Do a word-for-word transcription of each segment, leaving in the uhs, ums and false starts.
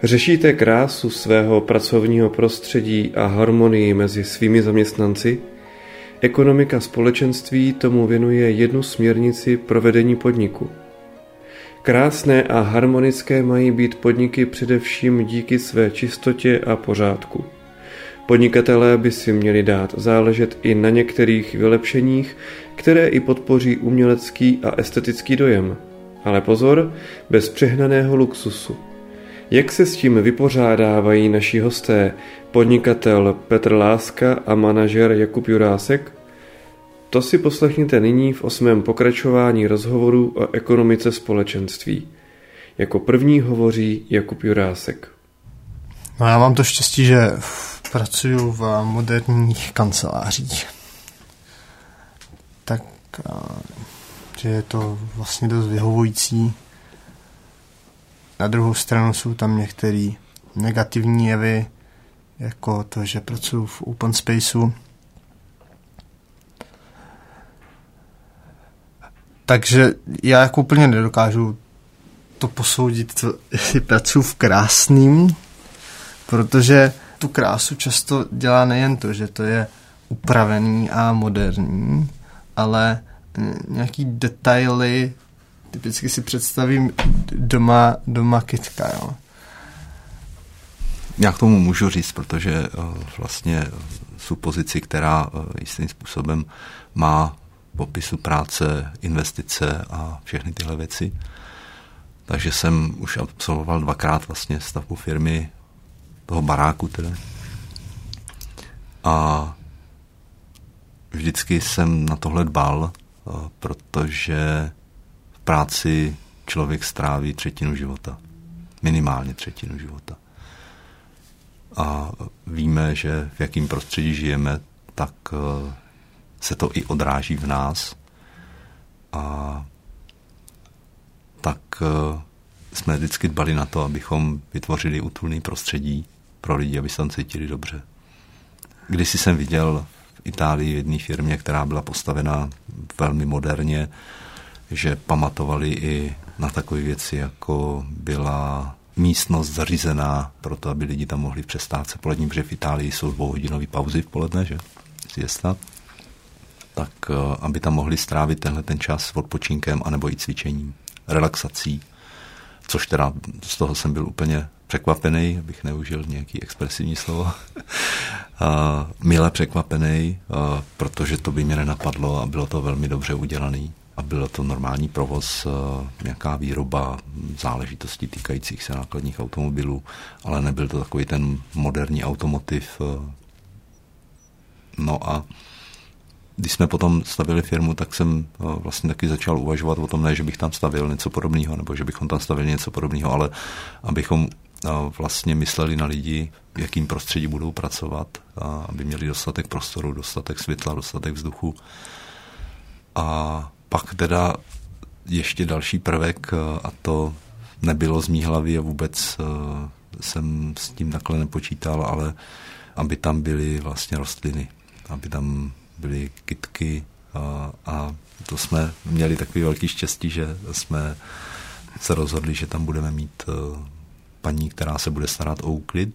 Řešíte krásu svého pracovního prostředí a harmonii mezi svými zaměstnanci? Ekonomika společenství tomu věnuje jednu směrnici pro vedení podniku. Krásné a harmonické mají být podniky především díky své čistotě a pořádku. Podnikatelé by si měli dát záležet i na některých vylepšeních, které i podpoří umělecký a estetický dojem. Ale pozor, bez přehnaného luxusu. Jak se s tím vypořádávají naši hosté, podnikatel Petr Láska a manažer Jakub Jurásek? To si poslechněte nyní v osmém pokračování rozhovoru o ekonomice společenství. Jako první hovoří Jakub Jurásek. No, já mám to štěstí, že pracuji v moderních kancelářích. Tak, že je to vlastně dost vyhovující. Na druhou stranu jsou tam některé negativní jevy, jako to, že pracuji v open spaceu. Takže já jako úplně nedokážu to posoudit, jestli pracuji v krásným, protože tu krásu často dělá nejen to, že to je upravený a moderní, ale nějaký detaily. Typicky si představím doma, doma kytka, jo. Já k tomu můžu říct, protože vlastně supozici, která jistým způsobem má popisu práce, investice a všechny tyhle věci. Takže jsem už absolvoval dvakrát vlastně stavbu firmy, toho baráku teda. A vždycky jsem na tohle dbal, protože v práci člověk stráví třetinu života. Minimálně třetinu života. A víme, že v jakém prostředí žijeme, tak se to i odráží v nás. A tak jsme vždycky dbali na to, abychom vytvořili útulné prostředí pro lidi, aby se tam cítili dobře. Kdysi jsem viděl v Itálii v jedné firmě, která byla postavena velmi moderně, že pamatovali i na takové věci, jako byla místnost zařízená pro to, aby lidi tam mohli v přestávce polední, protože v Itálii jsou dvouhodinové pauzy v poledne, že? Siesta. Tak aby tam mohli strávit tenhle ten čas odpočinkem anebo i cvičením, relaxací, což teda z toho jsem byl úplně překvapený, abych neužil nějaký expresivní slovo. Mile překvapený, protože to by mě nenapadlo a bylo to velmi dobře udělaný. A bylo to normální provoz, nějaká výroba záležitostí týkajících se nákladních automobilů, ale nebyl to takový ten moderní automotiv. No a když jsme potom stavili firmu, tak jsem vlastně taky začal uvažovat o tom, ne, že bych tam stavil něco podobného, nebo že bychom tam stavili něco podobného, ale abychom vlastně mysleli na lidi, v jakým prostředí budou pracovat, a aby měli dostatek prostoru, dostatek světla, dostatek vzduchu. A pak teda ještě další prvek, a to nebylo z mý hlavy a vůbec jsem s tím takhle nepočítal, ale aby tam byly vlastně rostliny, aby tam byly kytky a, a to jsme měli takový velký štěstí, že jsme se rozhodli, že tam budeme mít paní, která se bude starat o úklid,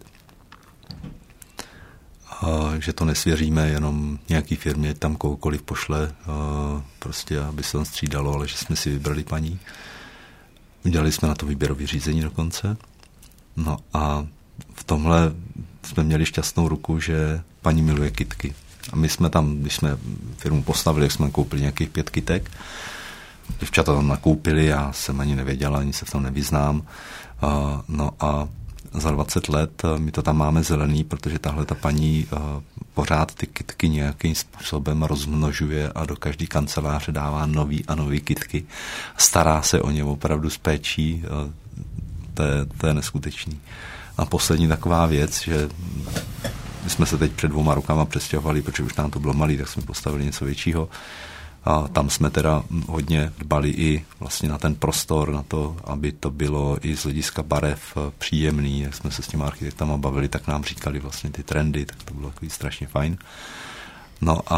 a že to nesvěříme jenom nějaký firmě, tam kohokoliv pošle, prostě aby se tam střídalo, ale že jsme si vybrali paní. Udělali jsme na to výběrový řízení dokonce. No a v tomhle jsme měli šťastnou ruku, že paní miluje kytky. A my jsme tam, když jsme firmu postavili, jsme koupili nějakých pět kytek. Děvčata tam nakoupili, já jsem ani nevěděl, ani se v tom nevyznám. Uh, no a za dvacet let uh, my to tam máme zelený, protože tahle ta paní uh, pořád ty kytky nějakým způsobem rozmnožuje a do každé kanceláře dává nový a nový kytky. Stará se o ně opravdu s péčí, uh, to, je, to je neskutečný. A poslední taková věc, že my jsme se teď před dvouma rokama přestěhovali, protože už nám to bylo malý, tak jsme postavili něco většího. A tam jsme teda hodně dbali i vlastně na ten prostor, na to, aby to bylo i z hlediska barev příjemný. Jak jsme se s těma architektama bavili, tak nám říkali vlastně ty trendy, tak to bylo takový strašně fajn. No a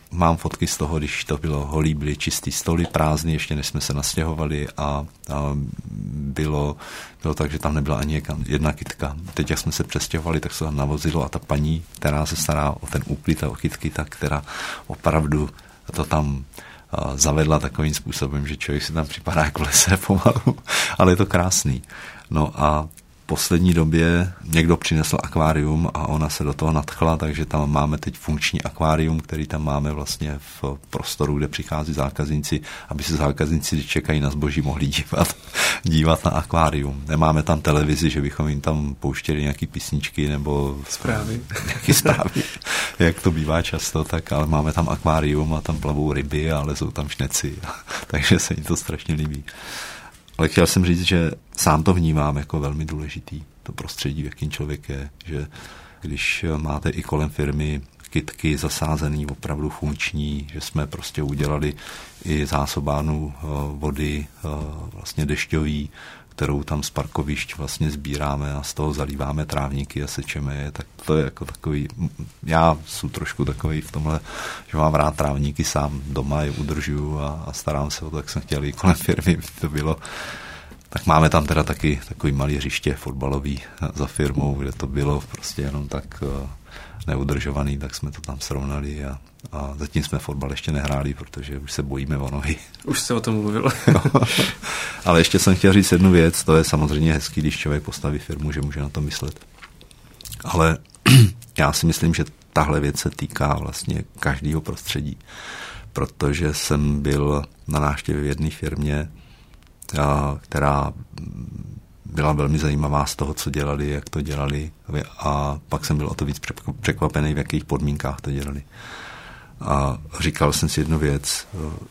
mám fotky z toho, když to bylo holý, byly čistý stoly, prázdný, ještě než jsme se nastěhovali a, a bylo, bylo tak, že tam nebyla ani jedna kytka. Teď, jak jsme se přestěhovali, tak se tam navozilo a ta paní, která se stará o ten úklid a o kytky, tak která opravdu to tam a, zavedla takovým způsobem, že člověk si tam připadá jako v lese pomalu, ale je to krásný. No a v poslední době někdo přinesl akvárium a ona se do toho nadchla, takže tam máme teď funkční akvárium, který tam máme vlastně v prostoru, kde přichází zákazníci, aby se zákazníci, když čekají na zboží, mohli dívat, dívat na akvárium. Nemáme tam televizi, že bychom jim tam pouštěli nějaký písničky nebo zprávy, nějaký zprávy, jak to bývá často, tak ale máme tam akvárium a tam plavou ryby, ale jsou tam šneci, takže se jim to strašně líbí. Ale chtěl jsem říct, že sám to vnímám jako velmi důležitý, to prostředí, v jakým člověk je, že když máte i kolem firmy kytky zasázený, opravdu funkční, že jsme prostě udělali i zásobárnu vody vlastně dešťový, kterou tam z parkovišť vlastně sbíráme a z toho zalíváme trávníky a sečeme je, tak to je jako takový, já jsem trošku takový v tomhle, že mám rád trávníky sám doma, je udržuju a, a starám se o to, jak jsem chtěl i kolem firmy, to bylo. Tak máme tam teda taky takový malý hřiště fotbalový za firmou, kde to bylo prostě jenom tak neudržovaný, tak jsme to tam srovnali a, a zatím jsme fotbal ještě nehráli, protože už se bojíme o nohy. Už se o tom mluvil. Ale ještě jsem chtěl říct jednu věc, to je samozřejmě hezký, když člověk postaví firmu, že může na to myslet. Ale já si myslím, že tahle věc se týká vlastně každého prostředí, protože jsem byl na návštěvě v jedné firmě, která byla velmi zajímavá z toho, co dělali, jak to dělali a pak jsem byl o to víc překvapený, v jakých podmínkách to dělali. A říkal jsem si jednu věc,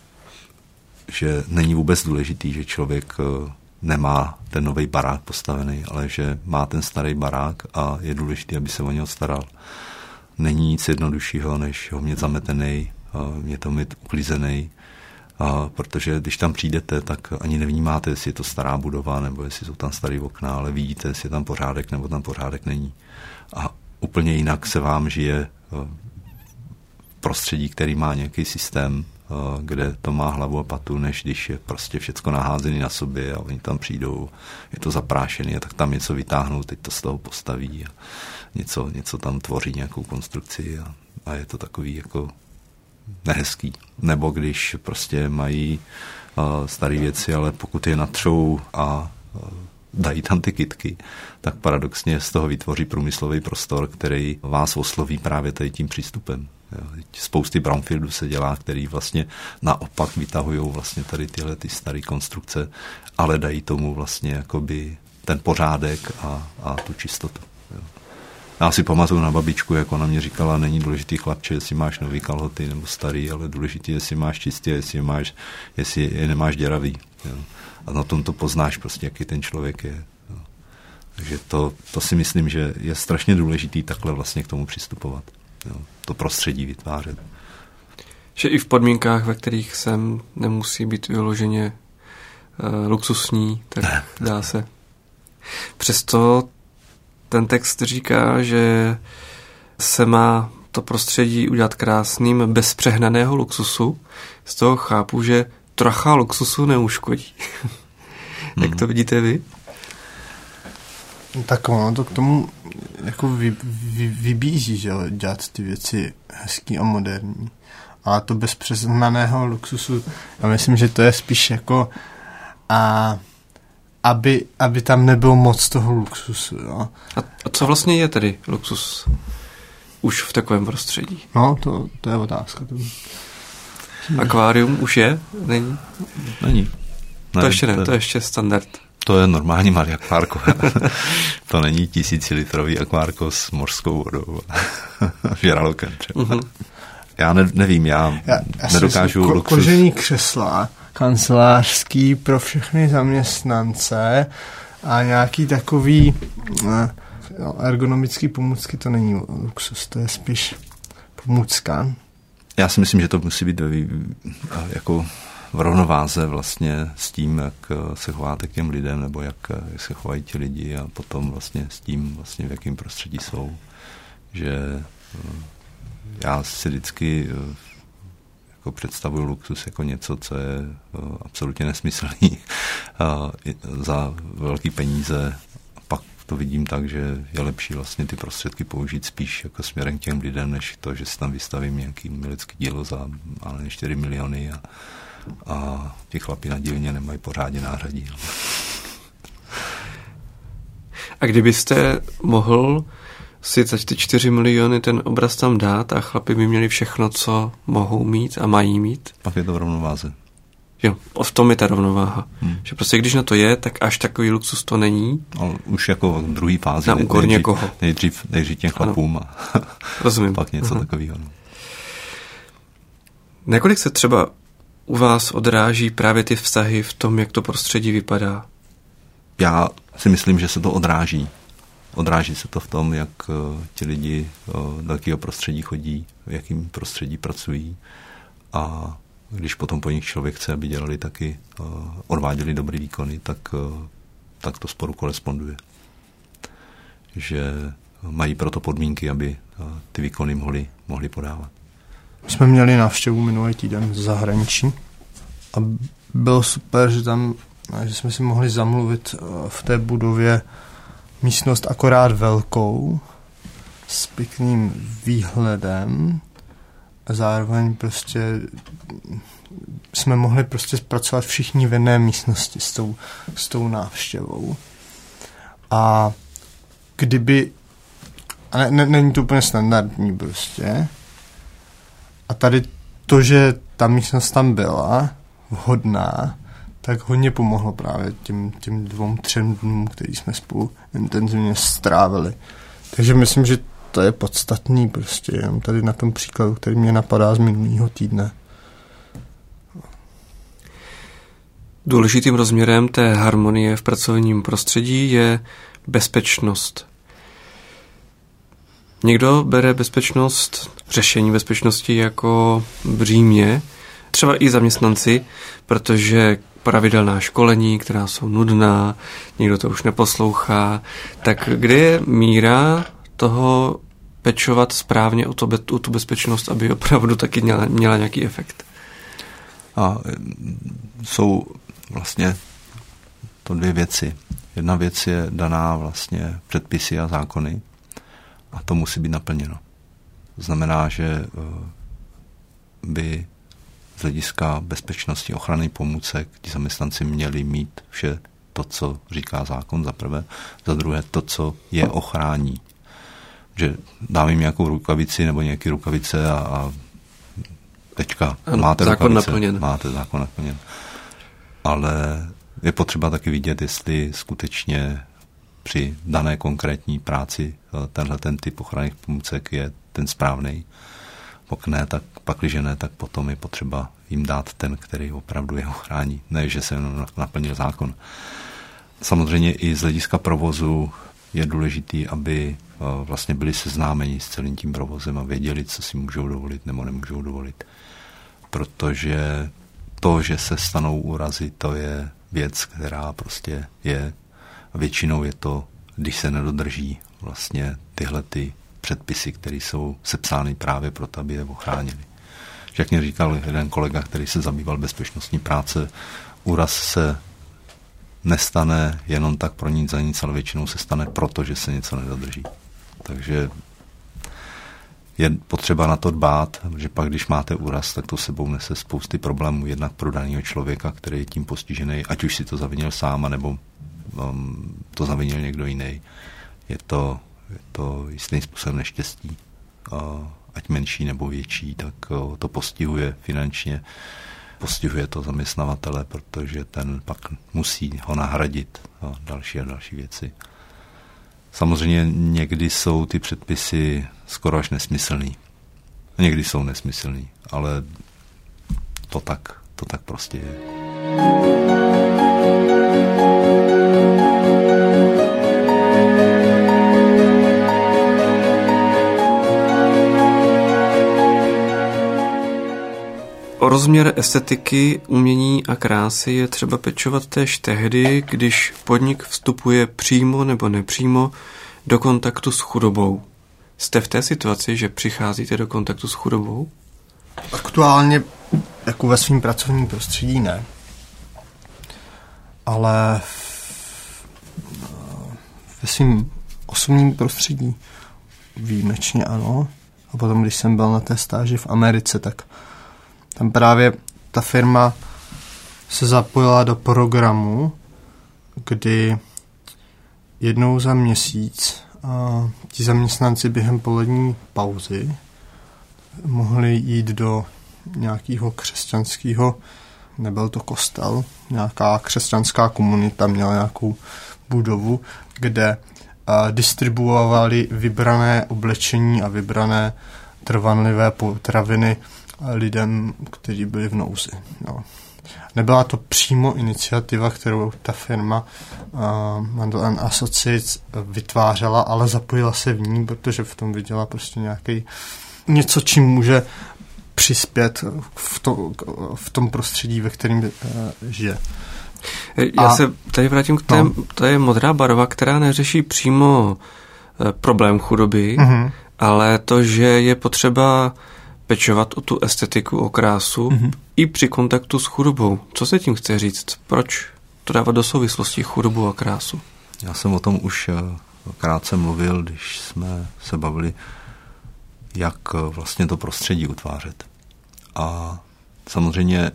že není vůbec důležitý, že člověk nemá ten nový barák postavený, ale že má ten starý barák a je důležitý, aby se o něho staral. Není nic jednoduššího, než ho mít zametený, mě to mít uklízený, a protože když tam přijdete, tak ani nevnímáte, jestli je to stará budova, nebo jestli jsou tam starý okna, ale vidíte, jestli je tam pořádek, nebo tam pořádek není. A úplně jinak se vám žije prostředí, který má nějaký systém, kde to má hlavu a patu, než když je prostě všecko naházený na sobě a oni tam přijdou, je to zaprášený a tak tam něco vytáhnou, teď to z toho postaví a něco, něco tam tvoří, nějakou konstrukci a, a je to takový jako nehezký. Nebo když prostě mají uh, staré věci, ale pokud je natřou a uh, dají tam ty kytky, tak paradoxně z toho vytvoří průmyslový prostor, který vás osloví právě tady tím přístupem. Jo. Spousty brownfieldů se dělá, který vlastně naopak vytahují vlastně tady tyhle ty staré konstrukce, ale dají tomu vlastně jakoby ten pořádek a, a tu čistotu. Jo. Já si pamatuju na babičku, jak ona mě říkala, není důležitý chlapče, jestli máš nový kalhoty nebo starý, ale důležitý, jestli máš čistě, jestli, máš, jestli je nemáš děravý. Jo. A na tom to poznáš prostě, jaký ten člověk je. Jo. Takže to, to si myslím, že je strašně důležitý takhle vlastně k tomu přistupovat. Jo. To prostředí vytvářet. Že i v podmínkách, ve kterých jsem nemusí být vyloženě uh, luxusní, tak ne. Dá se. Přesto ten text říká, že se má to prostředí udělat krásným bez přehnaného luxusu. Z toho chápu, že trocha luxusu neuškodí. Hmm. Jak to vidíte vy? Tak ono to k tomu jako vy, vy, vybízí, že dělat ty věci hezký a moderní. A to bez přehnaného luxusu, já myslím, že to je spíš jako a Aby, aby tam nebylo moc toho luxusu. Jo. A, a co vlastně je tedy luxus už v takovém prostředí? No, to, to je otázka. To... Akvárium už je? Není? Není. Ne, to ještě ne, to, to je ještě standard. To je normální malý akvárko. To není tisícilitrový akvárko s mořskou vodou. Žralokem třeba. Uh-huh. Já ne, nevím, já, já, já nedokážu ko- luxus. Kožený křesla, kancelářský pro všechny zaměstnance a nějaký takový no, ergonomický pomůcky, to není luxus, to je spíš pomůcka. Já si myslím, že to musí být jako v rovnováze vlastně s tím, jak se chováte k těm lidem, nebo jak, jak se chovají ti lidi a potom vlastně s tím, vlastně v jakém prostředí jsou. Že já si vždycky jako představuju luxus jako něco, co je absolutně nesmyslný za velký peníze. Pak to vidím tak, že je lepší vlastně ty prostředky použít spíš jako směrem k těm lidem, než to, že si tam vystavím nějaký umělecký dílo za ale čtyři miliony a, a ti chlapi na dílně nemají pořádně náhradí. A kdybyste mohl si za ty čtyři miliony ten obraz tam dát a chlapi by měli všechno, co mohou mít a mají mít? Pak je to v rovnováze. Jo, v tom je ta rovnováha. Hmm. Že prostě když na to je, tak až takový luxus to není. Ale už jako v druhé fázi. Na úkor nejdřív, někoho. Nejdřív, nejdřív těm chlapům a rozumím. Pak něco Aha. takového. No. Nakolik se třeba u vás odráží právě ty vztahy v tom, jak to prostředí vypadá? Já si myslím, že se to odráží. Odráží se to v tom, jak uh, ti lidi uh, do jakého prostředí chodí, v jakém prostředí pracují a když potom po nich člověk chce, aby dělali taky, uh, odváděli dobrý výkony, tak, uh, tak to sporu koresponduje. Že mají proto podmínky, aby uh, ty výkony mohli, mohli podávat. My jsme měli návštěvu minulý týden z zahraničí a bylo super, že tam, že jsme si mohli zamluvit v té budově místnost akorát velkou, s pěkným výhledem a zároveň prostě jsme mohli prostě pracovat všichni v jedné místnosti s tou, s tou návštěvou. A kdyby, a ne, ne, není to úplně standardní prostě, a tady to, že ta místnost tam byla vhodná, tak hodně pomohlo právě těm, těm dvou, třem dnům, který jsme spolu intenzivně strávili. Takže myslím, že to je podstatný prostě, jenom tady na tom příkladu, který mě napadá z minulého týdne. Důležitým rozměrem té harmonie v pracovním prostředí je bezpečnost. Někdo bere bezpečnost, řešení bezpečnosti jako břímě, třeba i zaměstnanci, protože pravidelná školení, která jsou nudná, někdo to už neposlouchá, tak kde je míra toho pečovat správně o, to, o tu bezpečnost, aby opravdu taky měla, měla nějaký efekt? A jsou vlastně to dvě věci. Jedna věc je daná vlastně předpisy a zákony a to musí být naplněno. To znamená, že by z hlediska bezpečnosti ochrany pomůcek ti zaměstnanci měli mít vše to, co říká zákon za prvé, za druhé to, co je ochrání. Že dám jim nějakou rukavici nebo nějaké rukavice a, a tečka. Ano, máte zákon rukavice, naplněn. Máte zákon naplněn. Ale je potřeba taky vidět, jestli skutečně při dané konkrétní práci tenhle ten typ ochranných pomůcek je ten správný. Pokud ne, tak pak, když ne, tak potom je potřeba jim dát ten, který opravdu je ochrání. Ne, že se jenom naplnil zákon. Samozřejmě i z hlediska provozu je důležitý, aby vlastně byli seznámeni s celým tím provozem a věděli, co si můžou dovolit nebo nemůžou dovolit. Protože to, že se stanou úrazy, to je věc, která prostě je. Většinou je to, když se nedodrží vlastně tyhle ty předpisy, které jsou sepsány právě proto, aby je ochránili. Jak mě říkal jeden kolega, který se zabýval bezpečnostní práce, úraz se nestane jenom tak pro nic za nic, ale většinou se stane proto, že se něco nedodrží. Takže je potřeba na to dbát, že pak, když máte úraz, tak to sebou nese spousty problémů, jednak pro daného člověka, který je tím postižený, ať už si to zavinil sám, nebo um, to zavinil někdo jiný. Je to, je to jistým způsobem neštěstí. Uh, ať menší nebo větší, tak uh, to postihuje finančně, postihuje to zaměstnavatele, protože ten pak musí ho nahradit a další a další věci. Samozřejmě někdy jsou ty předpisy skoro až nesmyslný. Někdy jsou nesmyslný, ale to tak, to tak prostě je. O rozměr estetiky, umění a krásy je třeba pečovat též tehdy, když podnik vstupuje přímo nebo nepřímo do kontaktu s chudobou. Jste v té situaci, že přicházíte do kontaktu s chudobou? Aktuálně jako ve svým pracovním prostředí ne. Ale ve svým osobním prostředí výjimečně ano. A potom, když jsem byl na té stáži v Americe, tak tam právě ta firma se zapojila do programu, kdy jednou za měsíc a ti zaměstnanci během polední pauzy mohli jít do nějakého křesťanského, nebyl to kostel, nějaká křesťanská komunita měla nějakou budovu, kde a, distribuovali vybrané oblečení a vybrané trvanlivé potraviny lidem, kteří byli v nouzi. No. Nebyla to přímo iniciativa, kterou ta firma uh, Mandel and Associates vytvářela, ale zapojila se v ní, protože v tom viděla prostě nějaký něco, čím může přispět v, to, v tom prostředí, ve kterém uh, žije. Já A, se tady vrátím k té, no. To je modrá barva, která neřeší přímo uh, problém chudoby, uh-huh. ale to, že je potřeba pečovat o tu estetiku, o krásu, mm-hmm. i při kontaktu s chudobou. Co se tím chce říct? Proč to dávat do souvislosti chudobu a krásu? Já jsem o tom už krátce mluvil, když jsme se bavili, jak vlastně to prostředí utvářet. A samozřejmě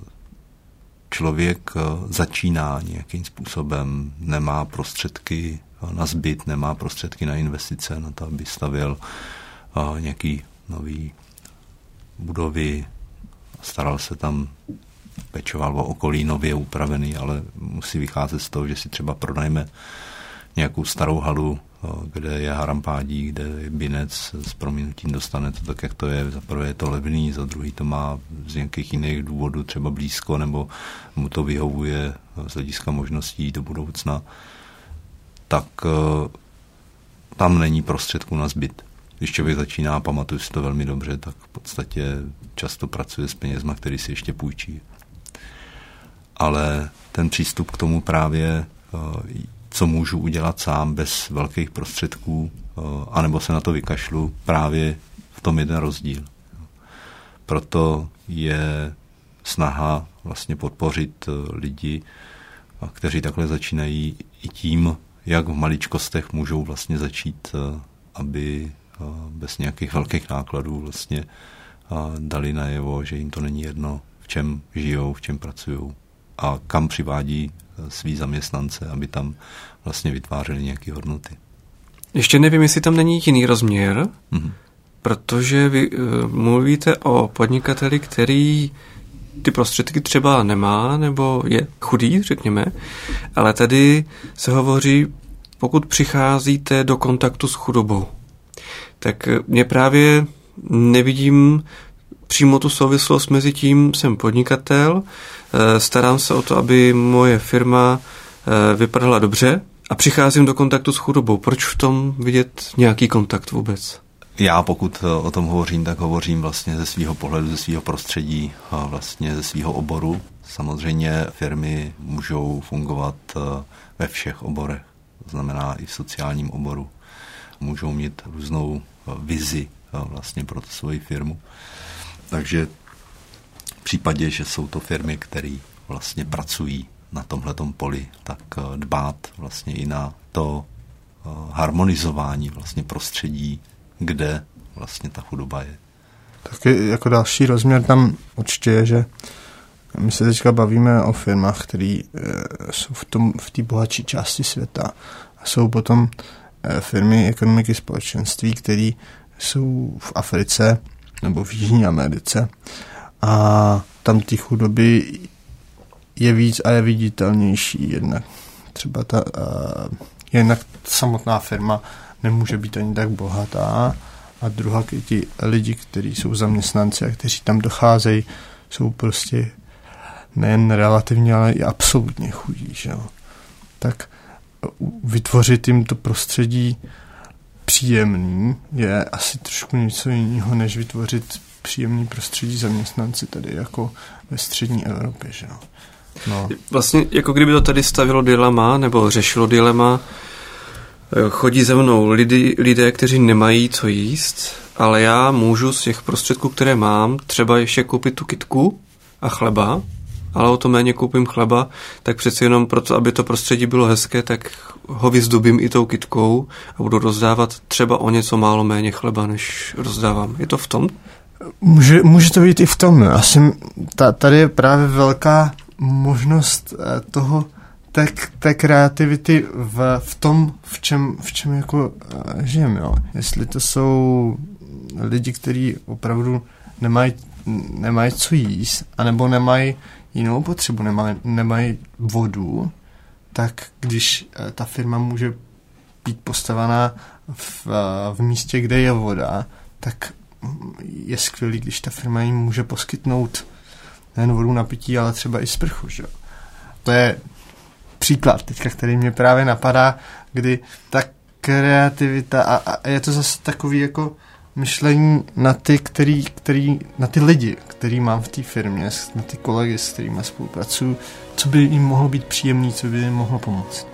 člověk začíná nějakým způsobem, nemá prostředky na zbyt, nemá prostředky na investice, na to, aby stavěl nějaký nový budovy, staral se tam, pečoval o okolí nově upravený, ale musí vycházet z toho, že si třeba pronajme nějakou starou halu, kde je harampádí, kde je binec, s prominutím dostane to tak, jak to je. Za prvé je to levný, za druhý to má z nějakých jiných důvodů třeba blízko, nebo mu to vyhovuje z hlediska možností do budoucna, tak tam není prostředků na zbyt. Když člověk začíná, pamatuju si to velmi dobře, tak v podstatě často pracuje s penězma, který si ještě půjčí. Ale ten přístup k tomu právě, co můžu udělat sám bez velkých prostředků, anebo se na to vykašlu, právě v tom jeden rozdíl. Proto je snaha vlastně podpořit lidi, kteří takhle začínají i tím, jak v maličkostech můžou vlastně začít, aby bez nějakých velkých nákladů vlastně dali najevo, že jim to není jedno, v čem žijou, v čem pracují a kam přivádí svý zaměstnance, aby tam vlastně vytvářeli nějaké hodnoty. Ještě nevím, jestli tam není jiný rozměr, mm-hmm. protože vy uh, mluvíte o podnikateli, který ty prostředky třeba nemá, nebo je chudý, řekněme, ale tady se hovoří, pokud přicházíte do kontaktu s chudobou, tak mě právě nevidím přímo tu souvislost mezi tím, jsem podnikatel, starám se o to, aby moje firma vypadala dobře a přicházím do kontaktu s chudobou. Proč v tom vidět nějaký kontakt vůbec? Já pokud o tom hovořím, tak hovořím vlastně ze svého pohledu, ze svého prostředí, vlastně ze svého oboru. Samozřejmě firmy můžou fungovat ve všech oborech, to znamená i v sociálním oboru. Můžou mít různou vizi vlastně pro tu svoji firmu. Takže v případě, že jsou to firmy, které vlastně pracují na tomhletom poli, tak dbát vlastně i na to harmonizování vlastně prostředí, kde vlastně ta chudoba je. Taky jako další rozměr tam určitě je, že my se teďka bavíme o firmách, které jsou v tom, v té bohatší části světa a jsou potom firmy ekonomiky společenství, které jsou v Africe nebo v Jižní Americe a tam ty chudoby je víc a je viditelnější. Jednak třeba ta, uh, jednak samotná firma nemůže být ani tak bohatá a druhá ti lidi, kteří jsou zaměstnanci a kteří tam docházejí, jsou prostě nejen relativně, ale i absolutně chudí. Že jo? Tak vytvořit jim to prostředí příjemný je asi trošku něco jiného, než vytvořit příjemný prostředí zaměstnanci tady jako ve střední Evropě. Že jo? No. Vlastně jako kdyby to tady stavilo dilema nebo řešilo dilema, chodí za mnou lidi, lidé, kteří nemají co jíst, ale já můžu z těch prostředků, které mám, třeba ještě koupit tu kytku a chleba, ale o to méně koupím chleba, tak přeci jenom proto, aby to prostředí bylo hezké, tak ho vyzdobím i tou kytkou a budu rozdávat třeba o něco málo méně chleba, než rozdávám. Je to v tom? Může, může to být i v tom. Asi ta, tady je právě velká možnost toho, té, té kreativity v, v tom, v čem, v čem jako žijeme. Jo. Jestli to jsou lidi, kteří opravdu nemají, nemají co jíst, anebo nemají jinou potřebu, nemají, nemají vodu, tak když ta firma může být postavená v, v místě, kde je voda, tak je skvělý, když ta firma jim může poskytnout nejen vodu na pití, ale třeba i sprchu. Že? To je příklad teďka, který mě právě napadá, kdy ta kreativita a, a je to zase takový jako myšlení na ty, který, který, na ty lidi, který mám v té firmě, na ty kolegy, s kterými spolupracuju, co by jim mohlo být příjemný, co by jim mohlo pomoct.